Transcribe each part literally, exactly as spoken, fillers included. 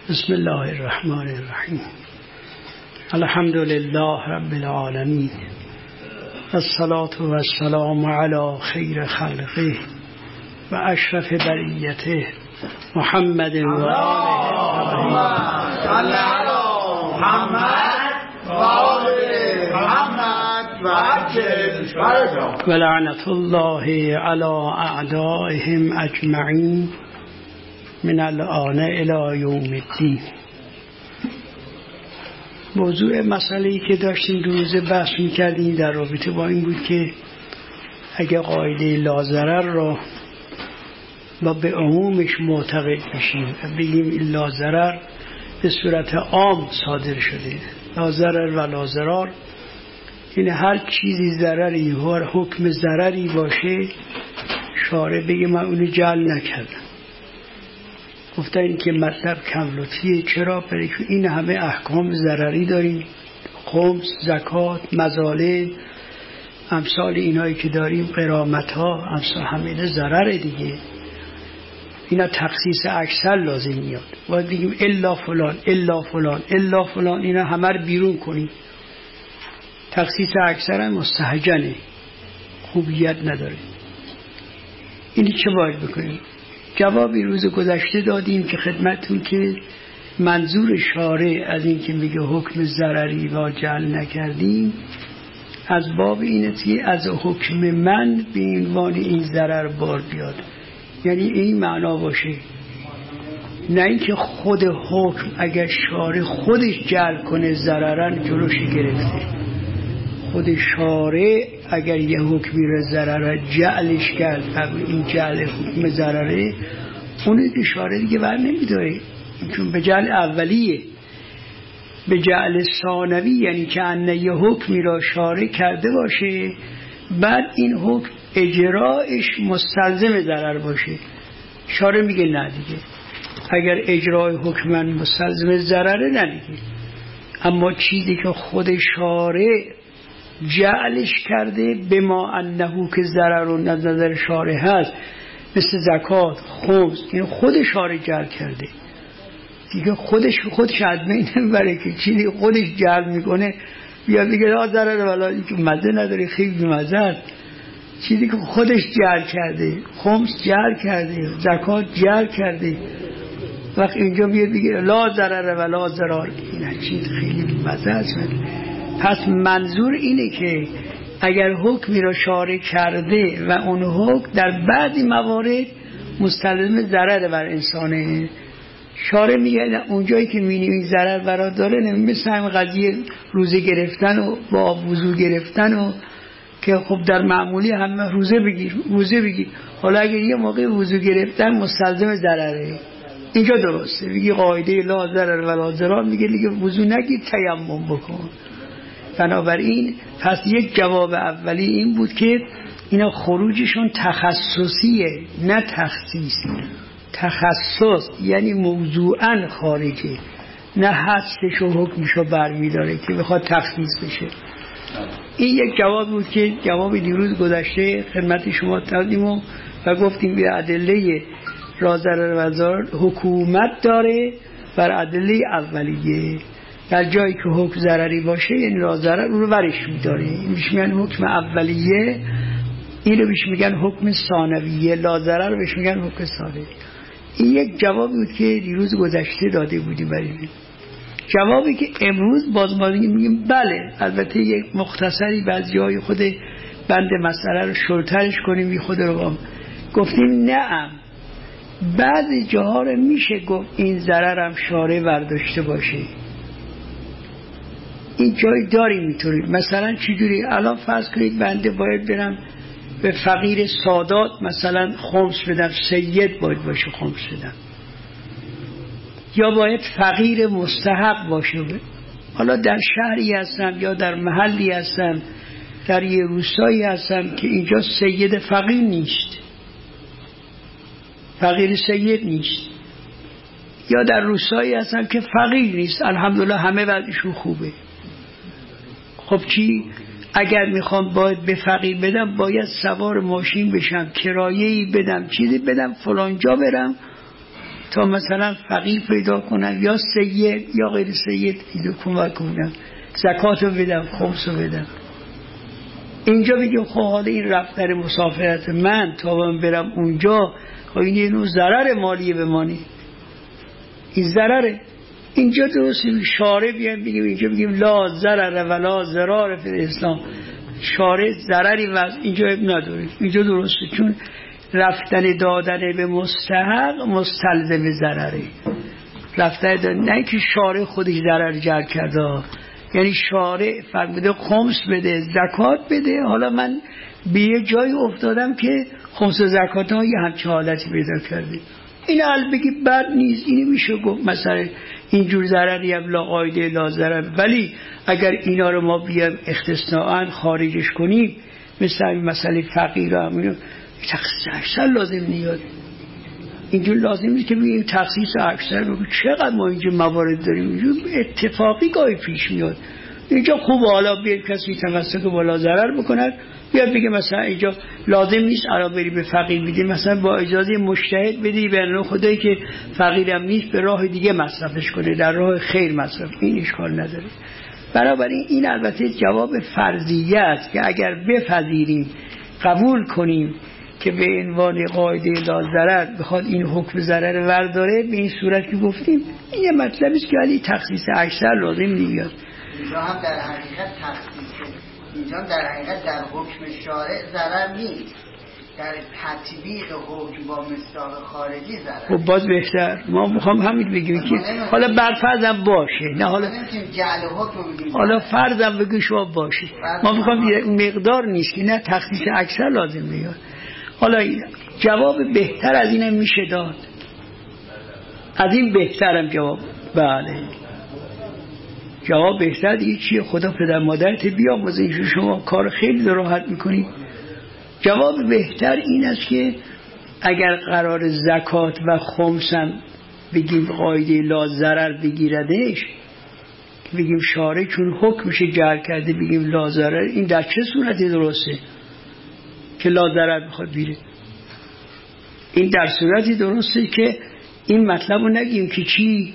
بسم الله الرحمن الرحیم. الحمد لله رب العالمین، الصلاة و السلام علی خیر خلقه و اشرف بریته محمد و آله و لعنت الله علی اعدائهم اجمعین من الآن الی یوم الدین. موضوع مسئله‌ای که داشتیم دو روزه بحث می‌کردیم در رابطه با این بود که اگه قاعده لاضرر را ما به عمومش معتقد بشیم و بگیم این لاضرر به صورت عام صادر شده، لاضرر و لاضرار، این هر چیزی ضرری هر حکم ضرری باشه شارع بگه من اونو جعل نکردم. گفتن این که مطلب کم لطفیه. چرا؟ برای که این همه احکام ضرری داریم، خمس، زکات، مظالم، امثال اینایی که داریم، غرامت ها، امثال همه ضرر دیگه. اینا تخصیص اکثر لازم میاد. باید بگیم الا فلان الا فلان الا فلان، اینا همه رو بیرون کنیم. تخصیص اکثر هم مستهجنه، خوبیت نداره. اینی چه باید بکنیم؟ جوابی روز گذشته دادیم که خدمتون که منظور شارع از این که میگه حکم ضرری را جعل نکردیم از باب اینه که از حکم من به عنوان این ضرر بار بیاد، یعنی این معنا باشه، نه اینکه خود حکم اگر شارع خودش جعل کنه ضررن جلوش گرفته. خود شارع اگر یه حکمی را ضرر جعلش کرد، این جعل حکم ضرره، اونه که شارع دیگه بر نمیداره، چون به جعل اولیه. به جعل ثانوی یعنی که انه یه حکمی را شارع کرده باشه بعد این حکم اجرایش مستلزم ضرر باشه، شارع میگه نه دیگه، اگر اجرای حکم من مستلزم ضرره نه دیگه. اما چیزی که خود شارع جعلش کرده به ما انهو که ضرر و نظر شارع هست، مثل زکات، خمس، این خود شارع جعل کرده دیگه. خودش خودش ادمین نمیبره که چیزی خودش جعل میکنه بیا دیگه لا ضرر ولا مزه نداره، خیلی مزه است. چیزی که خودش جعل کرده، خمس جعل کرده، زکات جعل کرده، وقت اینجا بیاد دیگه لا ضرر ولا ضرار، این چیز خیلی مزه است. پس منظور اینه که اگر حکمی را شارع کرده و اون حکم در بعضی موارد مستلزم ضرر بر انسانه، شارع میگه اونجایی که می‌بینی این ضرر برات داره، مثل همین قضیه روزه گرفتن و با وضو گرفتن و که خب در معمولی همه روزه بگیر روزه بگیر حالا اگر یه موقع وضو گرفتن مستلزم ضرره، اینجا درسته میگی قاعده لا ضرر ولا ضرار، میگه دیگه وضو نگیر تیمم بکن. بنابراین پس یک جواب اولی این بود که اینا خروجشون تخصصیه نه تخصیص. تخصص یعنی موضوعاً خارجه، نه حدسش و حکمشو برمیداره که بخواد تخصیص بشه. این یک جواب بود که جواب دیروز گذشته خدمت شما دادیم و, و گفتیم به ادله را ضرر و ضرر حکومت داره بر ادله اولیه. در جایی که حکم ضرری باشه یعنی را ضرر اون رو ورش می‌داره، میش میگن حکم اولیه، این رو بیش میگن حکم ثانویه، لا ضرر رو بیش میگن حکم ثانویه. این یک جواب بود که دیروز گذشته داده بودیم. برای جوابی که امروز باز ما میگیم بله، البته یک مختصری بعضی جای خود بند مسئله رو شلترش کنیم بی خود رو گفتیم نه، بعضی جاها رو میشه گفت این ضرر هم شارع برداشته باشه. این جای داریم میتونید مثلا چجوری؟ الان فرض کنید بنده باید برم به فقیر سادات مثلا خمس بدم، سید باید باشه خمس بدم، یا باید فقیر مستحق باشه. حالا در شهری هستم یا در محلی هستم، در یه روستایی هستم که اینجا سید فقیر نیست، فقیر سید نیست، یا در روستایی هستم که فقیر نیست، الحمدلله همه وضعشون خوبه. خب چی؟ اگر میخوام باید به فقیر بدم باید سوار ماشین بشم، کرایه‌ای بدم، چیزی بدم، فلان جا برم، تا مثلا فقیر پیدا کنم یا سید یا غیر سید اینو کمک کنم، زکات رو بدم، خمس رو بدم. اینجا بگیم خب حالا این رفتن مسافرت من تا من برم اونجا، خب این یه نوع ضرر مالی بمانی، این ضرره. اینجا درسته شارع بیان بگیم اینجا بگیم لا ضرر ولا ضرار فی الاسلام، شارع ضرری واسه اینجا نداره. اینجا درسته چون رفتن دادن به مستحق مستلزم ضرره. رفتن دادن نه که شارع خودش ضرر جر کرده، یعنی شارع فرموده خمس بده، زکات بده. حالا من به یه جایی افتادم که خمس و زکات ها یه همچه حالتی پیدا کرده. این حال بگی بد نیست، اینی میشه گفت مثلا اینجور ضرری هم لا قاعده لا ضرر. ولی اگر اینا رو ما بیایم اختصاصاً خارجش کنیم، مثل این مسئله فقیر هم اینو تخصیص اکثر لازم نیاد. اینجور لازم نیست که بگیم تخصیص اکثر بگیم. چقدر ما اینجا موارد داریم اینجور اتفاقی گاهی پیش میاد. اینجا خوب حالا بیاد کسی تمسک بالا ضرر بکند، بیاد بگه مثلا اینجا لازم نیست الان بری به فقیر بدی، مثلا با اجازه مجتهد بدی به نوع خدایی که فقیرم نیست به راه دیگه مصرفش کنه، در راه خیر مصرف، این اشکال نداره. بنابراین این البته جواب فرضیه است که اگر بپذیریم قبول کنیم که به عنوان قاعده لا ضرر بخواد این حکم ضرر ورداره، به این صورت که گفتیم این یه مطلبی است که علی تخصیص اکثر لازم نمیاد. اینجا هم در حقیقت تخصیص، اینجا در حقیقت در حکم شارع ضرر نیست، در تطبیق حکم با مصداق خارجی ضرر. خب باز بهتر ما میخوام همین بگیم که حالا بر فرضم باشه، نه حالا جعل حکم بگیم، حالا فرضم بگیم شما باشه، ما میخوام مقدار نیست که نه تخصیص اکثر لازم میاد. حالا جواب بهتر از اینم میشه داد، از این بهترم جواب. بله جواب بهتر دیگه چیه؟ خدا پدر مادرت بیاموزه، این شما کار خیلی راحت میکنی. جواب بهتر این است که اگر قرار زکات و خمسم بگیم قاعده لا ضرر بگیردش، بگیم شارع چون حکمش جعل کرده بگیم لا ضرر، این در چه صورتی درسته که لا ضرر بخواد بیره؟ این در صورتی درسته که این مطلب رو نگیم که چی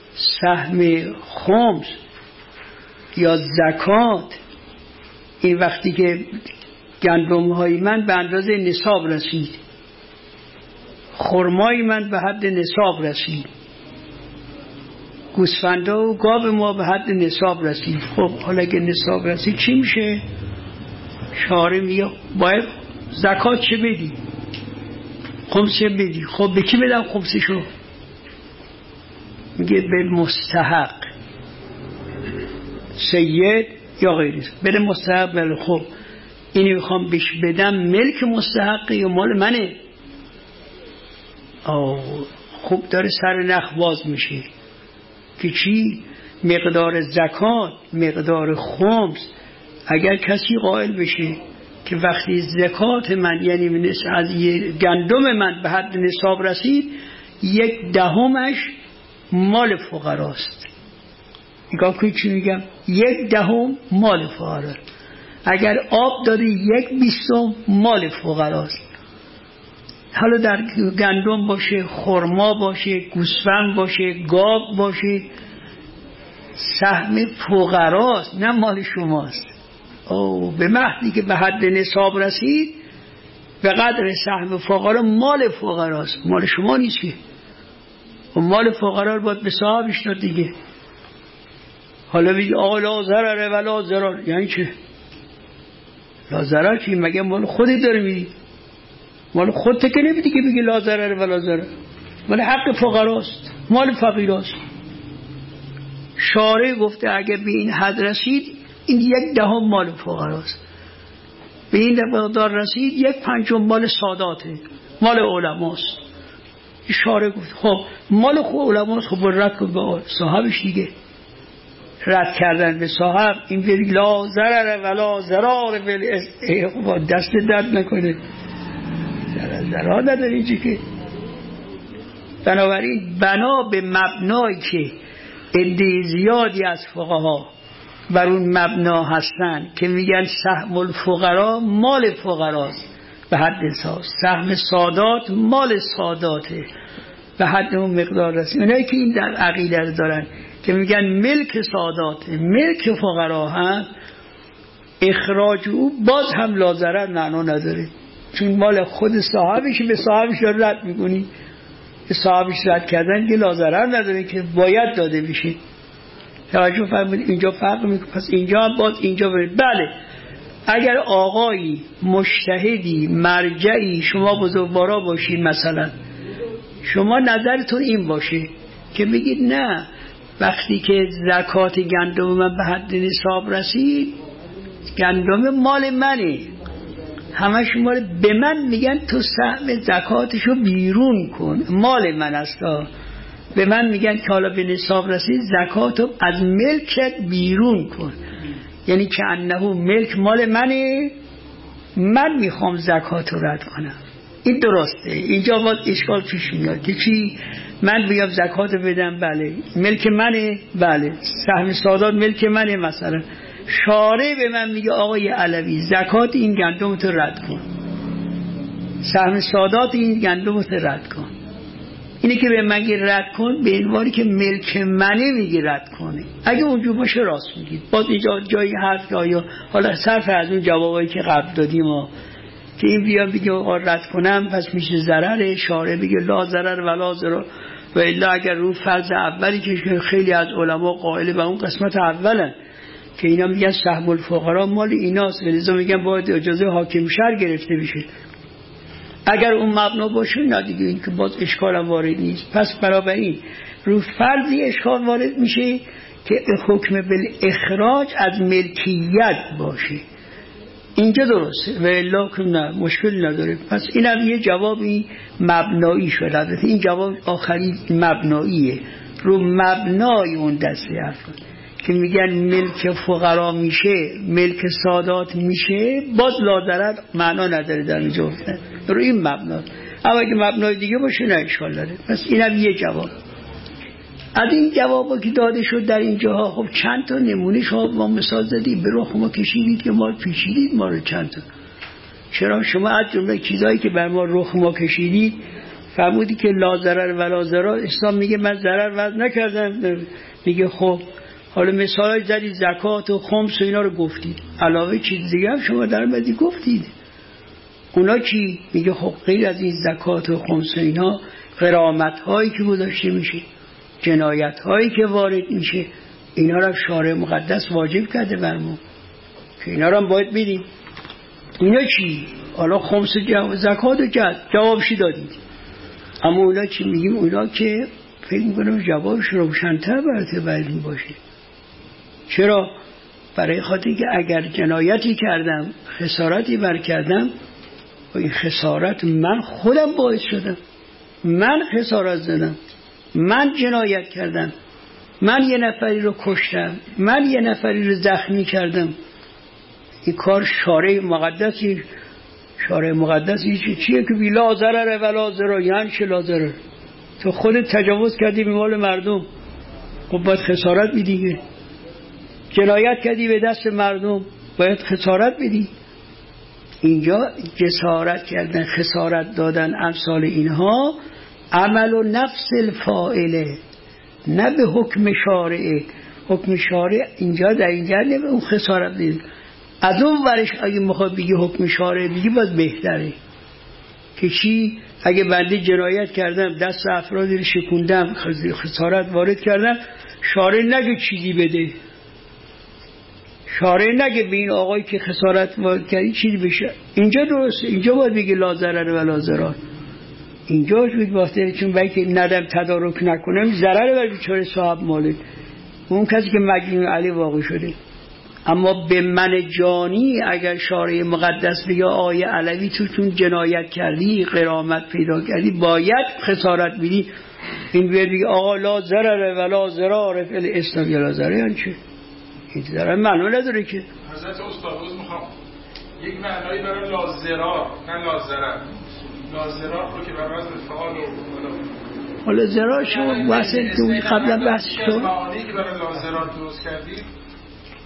سهم خمس یا زکات این وقتی که گندم های من به اندازه نصاب رسید، خرمای من به حد نصاب رسید، گوسفندا و گاو ما به حد نصاب رسید، خب حالا اگه نصاب رسید چی میشه؟ شارع میگه باید زکات چه بدی؟ خمس چه بدی؟ خب به کی بدم خمسشو؟ میگه به مستحق، سید یا غیره بده مستحق. بله خب اینو میخوام بهش بدم، ملک مستحقی یا مال منه؟ آه خوب داره سر نخ باز میشه که چی؟ مقدار زکات، مقدار خمس اگر کسی قائل بشه که وقتی زکات من یعنی از گندم من به حد نصاب رسید، یک دهمش مال فقراست. نگاه کنید چی میگم؟ یک دهم مال فقراست. اگر آب دادی یک بیستم مال فقراست. حالا در گندم باشه، خرما باشه، گوسفند باشه، گاو باشه، سهم فقراست نه مال شماست. او به محضی که به حد نصاب رسید به قدر سهم فقرا مال فقراست، مال شما نیست که. و مال فقرا رو باید به صاحبش داد دیگه. حالا بگی آقا لا ضرر ولا ضرر، یعنی چه؟ لا ضرر چی؟ مگه مال خودت داره میدی؟ مال خودت که نمیدی که بگی لا ضرر ولا ضرر، مال حق فقراست، مال فقیراست. شارع گفته اگه به این حد رسید این یک دهم مال فقراست، به این مقدار رسید یک پنجم مال ساداته، مال علماست. شارع گفت خب مال خود علماست، خب رد کن به صاحبش دیگه. رد کردن به صاحب این بری لا ضرر ولا ضرار، خب دست درد نکنه، ضرر ضرار نداره اینجا که. بنابراین بنا به مبنایی که عده زیادی از فقها بر اون مبنا هستن که میگن سهم الفقرا مال فقراست به حد حساب، سهم سادات مال ساداته به به حد اون مقدار رسید. اونایی که این در عقیده رو دارن که میگن ملک سادات ملک فقرا هم، اخراج او باز هم لازرر معنا نداره، چون مال خود صاحبش به صاحبش رو رد میکنی، به صاحبش رد کردن که لازرر نداره که باید داده بشه. توجه فرمودید اینجا فرق میکنه. پس اینجا هم باز اینجا برید. بله اگر آقایی مجتهدی مرجعی شما بزرگوارا باشید، مثلا شما نظرتون این باشه که بگید نه وقتی که زکات گندم من به حد نصاب رسید، گندم مال منه، همه شما به من میگن تو سهم زکاتشو بیرون کن، مال من است. به من میگن که حالا به نصاب رسید زکاتو از ملکت بیرون کن، یعنی که انه ملک مال منه، من میخوام زکاتو رد کنم. این درسته. اینجا باید اشکال پیش میاد که چی؟ من بیام زکاتو بدم، بله ملک منه، بله سهم سادات ملک منه، مثلا شارع به من میگه آقای علوی زکات این گندم تو رد کن، سهم سادات این گندم تو رد کن. اینه که به من میگه رد کن به عنوانی که ملک منه میگه رد کنه. اگه اونجور باشه راست میگید. باز اینجا جایی هست آیا حالا صرف از اون جوابایی که قبل دادیم ما که این بیان بگه آقا رد کنم پس میشه ضرر، شارع بگه لا ضرر ولا ضرر، و الا اگر رو فرض اولی که خیلی از علما قائل به اون قسمت اولن که اینا میگن سهم الفقرا مال ایناست، لذا میگن باید اجازه حاکم شهر گرفته بشه. اگر اون مبنا باشه نه دیگه این که باز اشکال هم وارد نیست. پس بنابراین رو فرضی اشکال وارد میشه که حکم بالاخراج از ملکیت باشه، اینجا درسته و الا که نه مشکل نداره. پس اینم یه جوابی مبنایی شد. البته این جواب آخری مبناییه، رو مبنای اون دسته افراد که میگن ملک فقرا میشه ملک سادات میشه، باز لازرد معنا نداره در اینجا گفتن رو این مبنا. اما اگه مبنای دیگه باشه نه اشکال داره. پس اینم یه جواب. از این جوابا که داده شد در اینجاها خب چند تا نمونه شما با مثال زدید، به رخ ما کشیدید که ما پیچیدید ما رو چند تا. چرا شما از جمله چیزایی که بر ما رخ ما کشیدید فرمودی که لا ضرر ولا ضرر، اسلام میگه من ضرر وضع نکردم، میگه خب حالا مثال زدید زکات و خمس و اینا رو گفتید، علاوه چیز دیگه هم شما در مدی گفتید. اونا چی؟ میگه خب غیر از این زکات و خمس و اینا غرامت هایی که گذاشته میشه، جنایت هایی که وارد میشه، اینا رو شارع مقدس واجب کرده بر ما که اینا رو هم باید بدیم. اینا چی؟ حالا خمس و زکات و جد جوابشی دادید. اما اونا چی میگیم؟ اونا که فکر میکنم جوابش روشن‌تر براتون باید باشه. چرا؟ برای خاطر که اگر جنایتی کردم خسارتی بر کردم و این خسارت من خودم باعث شدم، من خسارت زدم، من جنایت کردم، من یه نفری رو کشتم، من یه نفری رو زخمی کردم، این کار شارع مقدسی شارع مقدسی چیه که بی لا ضرر ولا ضرر، یعنی چه لا ضرر؟ تو خودت تجاوز کردی به مال مردم، خب باید خسارت بدی. جنایت کردی به دست مردم باید خسارت بدی. اینجا جسارت کردن، خسارت دادن، امثال اینها عمل و نفس الفاعله، نه به حکم شارعه. حکم شارع اینجا در اینجا نه اون خسارت دید. از اون ورش اگه میخواد بگی حکم شارع بگی باید بهتره که چی؟ اگه بنده جنایت کردم دست افرادی رو شکوندم خسارت وارد کردم، شارع نگه چیزی بده، شارع نگه به این آقایی که خسارت وارد کردی چیزی بشه. اینجا درسته، اینجا باید بگی لا ضرر ولا ضرر. اینجا شد واسه چون بلکه ندم تدارک نکنم ضرر بر بیچاره صاحب مالک، اون کسی که مجنون علی واقع شده. اما به من جانی اگر شارع مقدس بگه آیه علوی تو چون جنایت کردی غرامت پیدا کردی باید خسارت بدی، این بیاد بگه آقا لا ضرر ولا ضرر فی الاسلام، یا لا ضرر یعنی چه؟ این ضرر معنی نداره که. حضرت استاد روز میخوام یک معنایی برای لا ضرر نه لا ضرر، لا ضرر رو که برای فعال و حالا ضرر شما واسه تو قبلا بحث شد معانی که برای لا ضرر درست کردید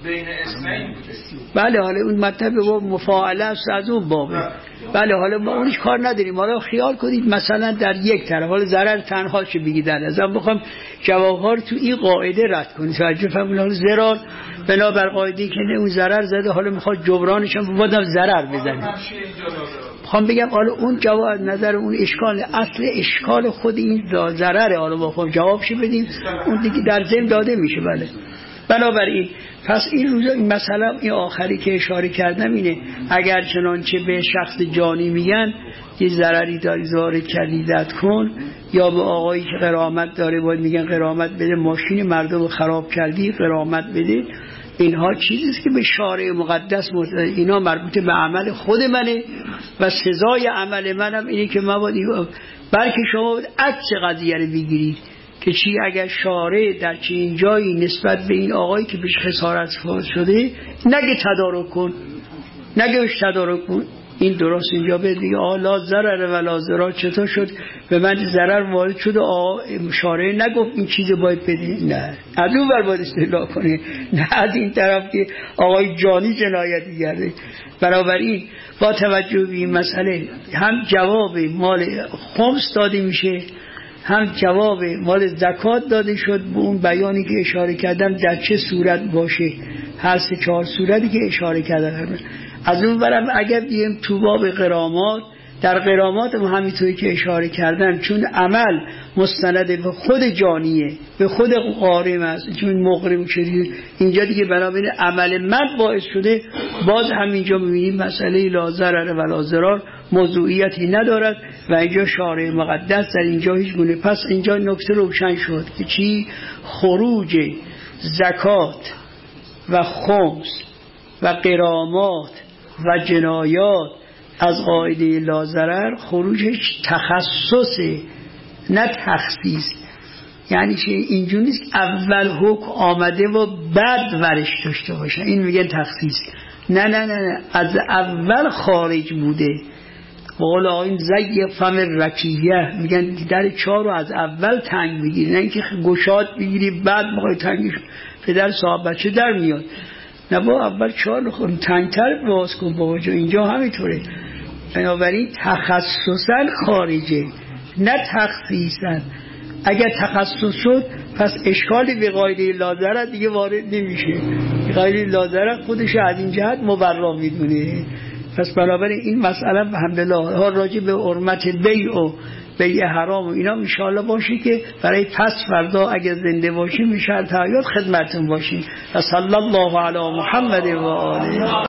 بین اثنین بوده. بله حالا اون مطلب با مفاعله است از اون بابه. بله حالا ما اونش کار نداریم. حالا خیال کنید مثلا در یک طرف حالا ضرر تنها چه بگید در ازم بخوام جوابها رو تو این قاعده رد کنید توجه فرمودید. حالا ضرر بنابر قاعده که نه اون ضرر زده حالا میخواد جبرانش هم بودم ضرر بزنه. میخوام بگم حالا اون جواب از نظر اون اشکال اصل اشکال خود این ضرره. حالا با خود جوابش بدیم اون دیگه در ذهن داده میشه. بله بنابراین پس این روزا این مثلا این آخری که اشاره کردم اینه اگر چنانچه به شخص جانی میگن یه ضرری داری وارد کردی دد کن، یا به آقایی که غرامت داره باید میگن غرامت بده، ماشین مردم رو خراب کردی غرامت بده، اینها چیزیست که به شارع مقدس مرتبط، اینا مربوط به عمل خود منه و سزای عمل منم اینه که من باید بلکه شما باید عکس قضیه رو بگیرید که چی اگر شارع در چنین جایی نسبت به این آقایی که بهش خسارت شده نگه تدارک کن، نگه بهش تدارک کن، این درست اینجا به دیگه آه لا ضرر و لا ضرر چطور شد به من ضرر وارد شد آقا شارع نگفت این چیز باید بده، نه از اون بر باید استدلال کنه، نه از این طرف که آقای جانی جنایتی کرده. بنابراین با توجه به این مسئله هم جواب مال خمس داده میشه، هم جواب مال زکات داده شد به اون بیانی که اشاره کردم در چه صورت باشه، هر سه چهار صورتی که اشاره کردم. از اون برم اگر بیم تو باب غرامات، در غرامات هم همینطوری که اشاره کردن چون عمل مستند به خود جانیه به خود غارم است، چون مغرم شدی اینجا دیگه بنابراین عمل من باعث شده، باز همینجا میبینیم مسئله لا ضرر و لا ضرر موضوعیتی ندارد و اینجا شارع مقدس در اینجا هیچ گونه. پس اینجا نکته روشن شد که چی خروج زکات و خمس و غرامات و جنایات از قاعده لا ضرر خروجش تخصصه نه تخصیص. یعنی چه اینجوری نیست که اول حکم آمده و بعد ورش داشته باشه، این میگن تخصیص. نه نه نه, نه. از اول خارج بوده. قول آقایون زی فم رکیه میگن در چهار رو از اول تنگ بگیری، نه اینکه گشاد بگیری بعد بخوای تنگش. پدر صاحب بچه در میاد نه با اول چهار رو خون تنگتر باز کن بابا جا، اینجا همینطوره. بنابراین تخصصا خارجه نه تخصیصا. اگر تخصص شد پس اشکالی به قاعده لا ضرر دیگه وارد نمیشه، قاعده لا ضرر خودش از این جهت مبرا میدونه. پس بنابراین این مسئله الحمدلله ها راجع به حرمت بیع و بیع حرام و اینا ان شاء الله باشه که برای پس فردا اگر زنده باشیم ان شاء الله خدمتتون باشیم. صلی الله علی محمد و آله.